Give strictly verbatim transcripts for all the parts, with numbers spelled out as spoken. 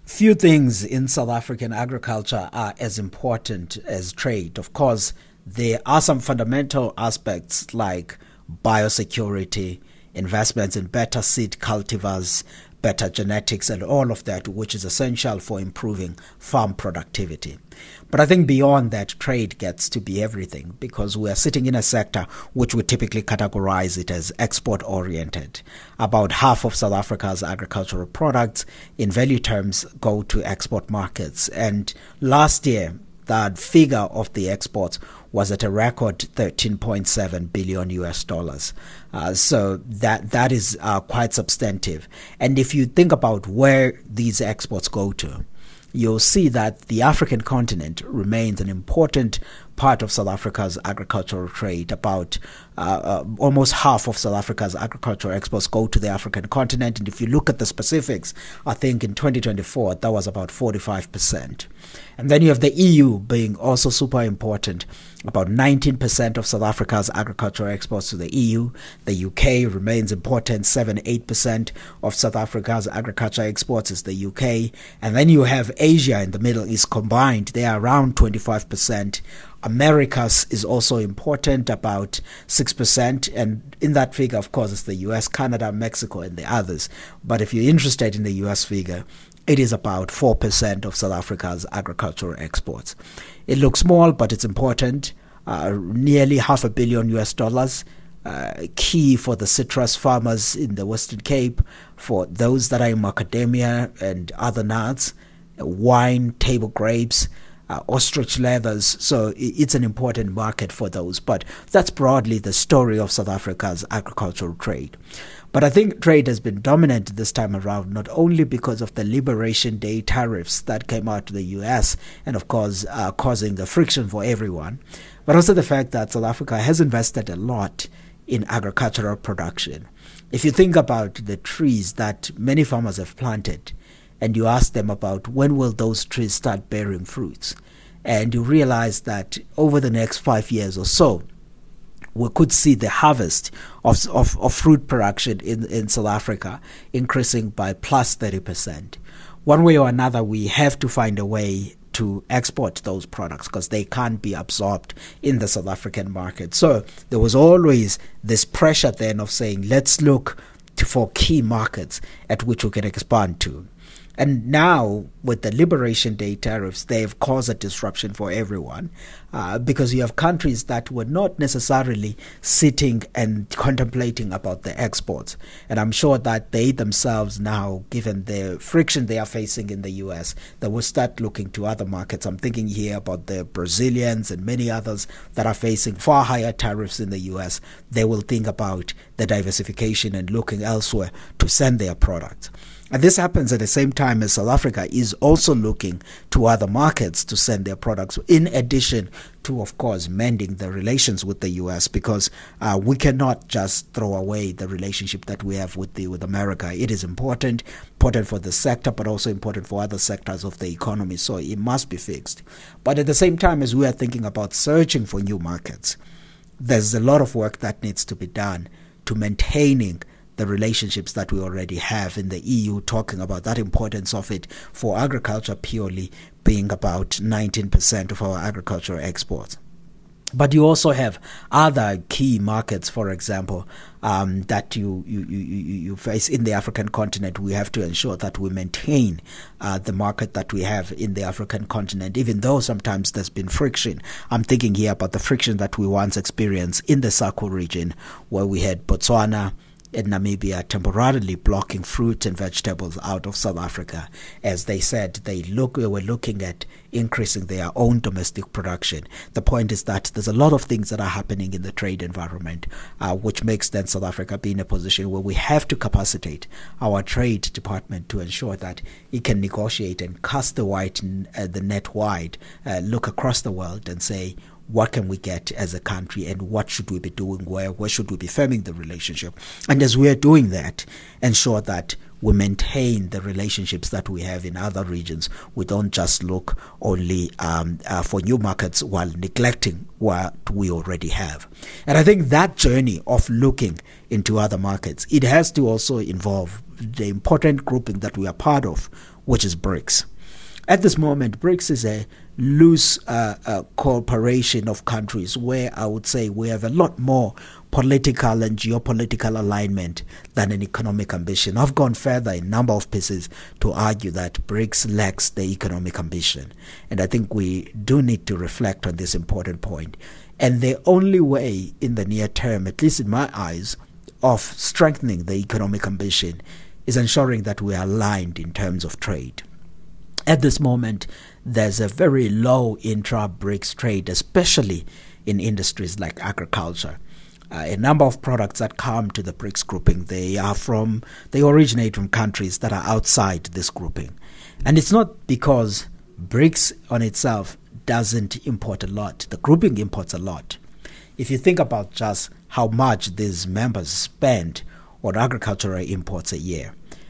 Few things in South African agriculture are as important as trade. Of course, there are some fundamental aspects like biosecurity, investments in better seed cultivars, better genetics, and all of that, which is essential for improving farm productivity. But I think beyond that, trade gets to be everything, because we are sitting in a sector which we typically categorize it as export-oriented. About half of South Africa's agricultural products in value terms go to export markets. And last year, that figure of the exports was at a record thirteen point seven billion U S dollars. Uh, so that that is uh, quite substantive. And if you think about where these exports go to, you'll see that the African continent remains an important part of South Africa's agricultural trade. About uh, uh, almost half of South Africa's agricultural exports go to the African continent. And if you look at the specifics, I think in twenty twenty-four, that was about forty-five percent. And then you have the E U being also super important. About nineteen percent of South Africa's agricultural exports to the E U. The U K remains important. seven to eight percent of South Africa's agriculture exports is the U K. And then you have Asia and the Middle East combined. They are around twenty-five percent. Americas is also important, about six percent. And in that figure, of course, it's the U S, Canada, Mexico, and the others. But if you're interested in the U S figure, it is about four percent of South Africa's agricultural exports. It looks small, but it's important. Uh, nearly half a billion U S dollars. Uh, key for the citrus farmers in the Western Cape, for those that are in macadamia and other nuts, uh, wine, table grapes, uh, ostrich leathers. So it's an important market for those. But that's broadly the story of South Africa's agricultural trade. But I think trade has been dominant this time around, not only because of the Liberation Day tariffs that came out to the U S and, of course, uh, causing the friction for everyone, but also the fact that South Africa has invested a lot in agricultural production. If you think about the trees that many farmers have planted, and you ask them about when will those trees start bearing fruits, and you realize that over the next five years or so, we could see the harvest of, of, of fruit production in, in South Africa increasing by plus thirty percent. One way or another, we have to find a way to export those products because they can't be absorbed in the South African market. So there was always this pressure then of saying, let's look to, for key markets at which we can expand to. And now, with the Liberation Day tariffs, they've caused a disruption for everyone uh, because you have countries that were not necessarily sitting and contemplating about the exports. And I'm sure that they themselves now, given the friction they are facing in the U S, they will start looking to other markets. I'm thinking here about the Brazilians and many others that are facing far higher tariffs in the U S. They will think about the diversification and looking elsewhere to send their products. And this happens at the same time as South Africa is also looking to other markets to send their products, in addition to, of course, mending the relations with the U S, because uh, we cannot just throw away the relationship that we have with the with America. It is important, important for the sector, but also important for other sectors of the economy. So it must be fixed. But at the same time, as we are thinking about searching for new markets, there's a lot of work that needs to be done to maintaining the relationships that we already have in the E U, talking about that importance of it for agriculture purely being about nineteen percent of our agricultural exports. But you also have other key markets, for example, um, that you, you, you, you face in the African continent. We have to ensure that we maintain uh, the market that we have in the African continent, even though sometimes there's been friction. I'm thinking here about the friction that we once experienced in the SACU region, where we had Botswana and Namibia temporarily blocking fruit and vegetables out of South Africa, as they said they look they were looking at increasing their own domestic production. The point is that there's a lot of things that are happening in the trade environment, uh, which makes then South Africa be in a position where we have to capacitate our trade department to ensure that it can negotiate and cast the wide, uh, the net wide, uh, look across the world and say, what can we get as a country and what should we be doing, where where should we be firming the relationship? And as we are doing that, ensure that we maintain the relationships that we have in other regions. We don't just look only um, uh, for new markets while neglecting what we already have. And I think that journey of looking into other markets, it has to also involve the important grouping that we are part of, which is BRICS. At this moment, BRICS is a loose uh, uh, cooperation of countries where I would say we have a lot more political and geopolitical alignment than an economic ambition. I've gone further in a number of pieces to argue that BRICS lacks the economic ambition. And I think we do need to reflect on this important point. And the only way in the near term, at least in my eyes, of strengthening the economic ambition is ensuring that we are aligned in terms of trade. At this moment, there's a very low intra-BRICS trade, especially in industries like agriculture. Uh, a number of products that come to the BRICS grouping, they are from, they originate from countries that are outside this grouping. And it's not because BRICS on itself doesn't import a lot. The grouping imports a lot. If you think about just how much these members spend on agricultural imports a year,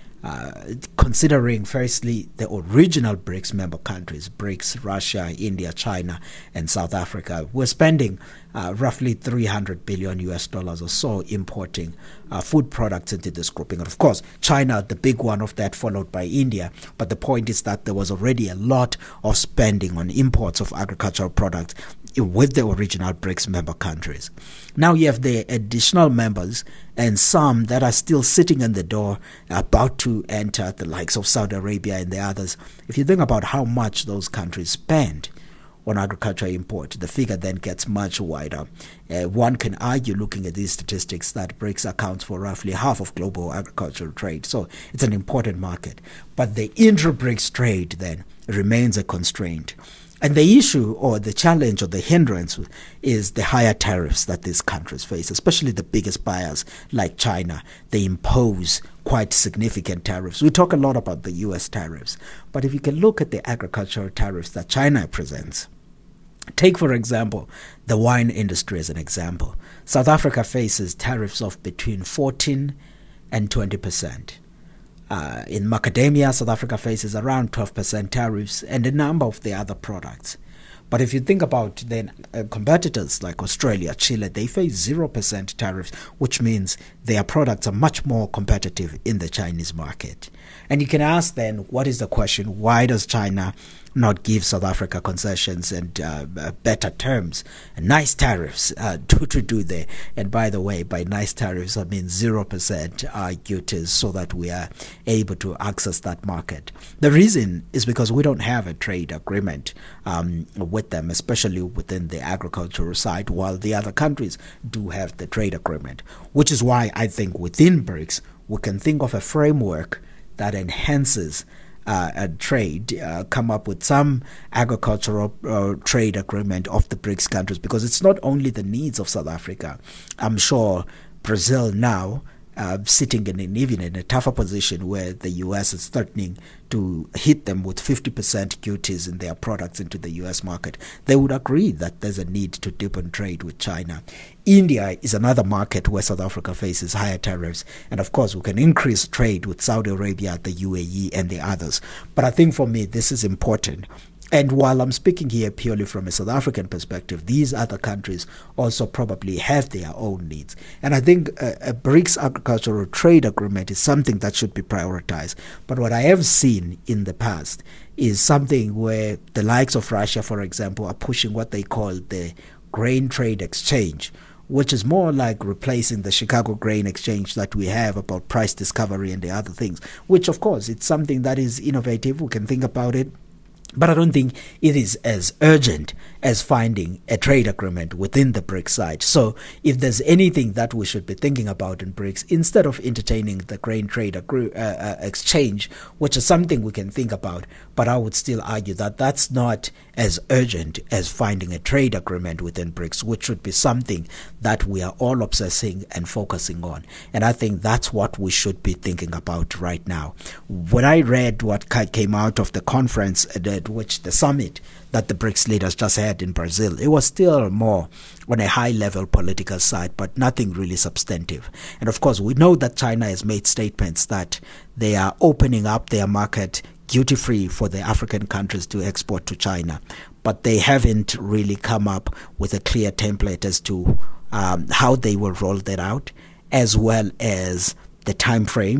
Uh, considering firstly the original BRICS member countries, BRICS, Russia, India, China, and South Africa, we're spending uh, roughly three hundred billion U S dollars or so importing uh, food products into this grouping. And of course, China, the big one of that, followed by India. But the point is that there was already a lot of spending on imports of agricultural products with the original BRICS member countries. Now you have the additional members and some that are still sitting in the door about to enter, the likes of Saudi Arabia and the others. If you think about how much those countries spend on agricultural import, the figure then gets much wider. Uh, one can argue, looking at these statistics, that BRICS accounts for roughly half of global agricultural trade. So it's an important market. But the intra-BRICS trade then remains a constraint. And the issue or the challenge or the hindrance is the higher tariffs that these countries face, especially the biggest buyers like China. They impose quite significant tariffs. We talk a lot about the U S tariffs, but if you can look at the agricultural tariffs that China presents, take, for example, the wine industry as an example. South Africa faces tariffs of between fourteen and twenty percent. Uh, in macadamia, South Africa faces around twelve percent tariffs and a number of the other products. But if you think about then uh, competitors like Australia, Chile, they face zero percent tariffs, which means their products are much more competitive in the Chinese market. And you can ask then, what is the question? Why does China not give South Africa concessions and uh, uh, better terms and nice tariffs uh, to, to do there? And by the way, by nice tariffs, I mean zero percent uh, duties so that we are able to access that market. The reason is because we don't have a trade agreement um, with them, especially within the agricultural side, while the other countries do have the trade agreement, which is why I think within BRICS, we can think of a framework that enhances uh, a trade, uh, come up with some agricultural uh, trade agreement of the BRICS countries, because it's not only the needs of South Africa. I'm sure Brazil now, uh, sitting in an, even in a tougher position where the U S is threatening to hit them with fifty percent duties in their products into the U S market, they would agree that there's a need to deepen trade with China. India is another market where South Africa faces higher tariffs. And of course, we can increase trade with Saudi Arabia, the U A E, and the others. But I think for me, this is important. And while I'm speaking here purely from a South African perspective, these other countries also probably have their own needs. And I think a, a BRICS agricultural trade agreement is something that should be prioritized. But what I have seen in the past is something where the likes of Russia, for example, are pushing what they call the grain trade exchange, which is more like replacing the Chicago Grain Exchange that we have about price discovery and the other things, which, of course, it's something that is innovative. We can think about it. But I don't think it is as urgent as finding a trade agreement within the BRICS side. So if there's anything that we should be thinking about in BRICS, instead of entertaining the grain trade agree, uh, uh, exchange, which is something we can think about, but I would still argue that that's not as urgent as finding a trade agreement within BRICS, which should be something that we are all obsessing and focusing on. And I think that's what we should be thinking about right now. When I read what came out of the conference, that which the summit that the BRICS leaders just had in Brazil, it was still more on a high-level political side, but nothing really substantive. And of course, we know that China has made statements that they are opening up their market duty-free for the African countries to export to China, but they haven't really come up with a clear template as to um, how they will roll that out, as well as the time frame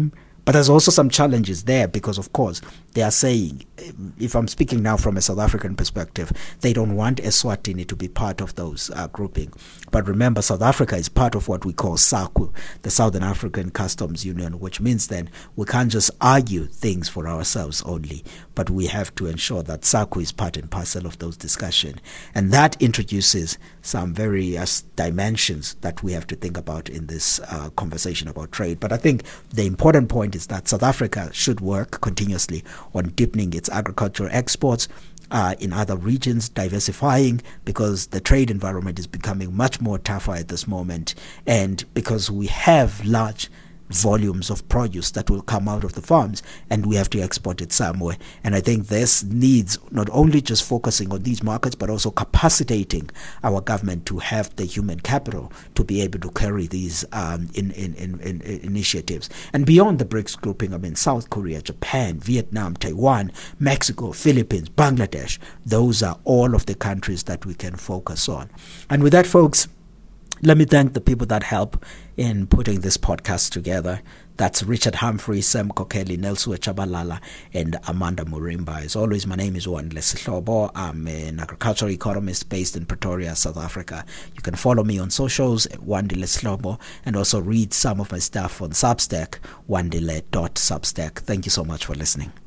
But there's also some challenges there because, of course, they are saying, if I'm speaking now from a South African perspective, they don't want Eswatini to be part of those uh, grouping. But remember, South Africa is part of what we call SACU, the Southern African Customs Union, which means then we can't just argue things for ourselves only, but we have to ensure that SACU is part and parcel of those discussions. And that introduces some various dimensions that we have to think about in this uh, conversation about trade. But I think the important point is that South Africa should work continuously on deepening its agricultural exports uh, in other regions, diversifying, because the trade environment is becoming much more tougher at this moment, and because we have large volumes of produce that will come out of the farms and we have to export it somewhere. And I think this needs not only just focusing on these markets, but also capacitating our government to have the human capital to be able to carry these um, in, in, in, in initiatives. And beyond the BRICS grouping, I mean, South Korea, Japan, Vietnam, Taiwan, Mexico, Philippines, Bangladesh, those are all of the countries that we can focus on. And with that, folks, let me thank the people that help in putting this podcast together. That's Richard Humphrey, Sam Kokeli, Nelson Chabalala, and Amanda Murimba. As always, my name is Wandile Sihlobo. I'm an agricultural economist based in Pretoria, South Africa. You can follow me on socials at Wandile Sihlobo and also read some of my stuff on Substack, wandile dot substack. Thank you so much for listening.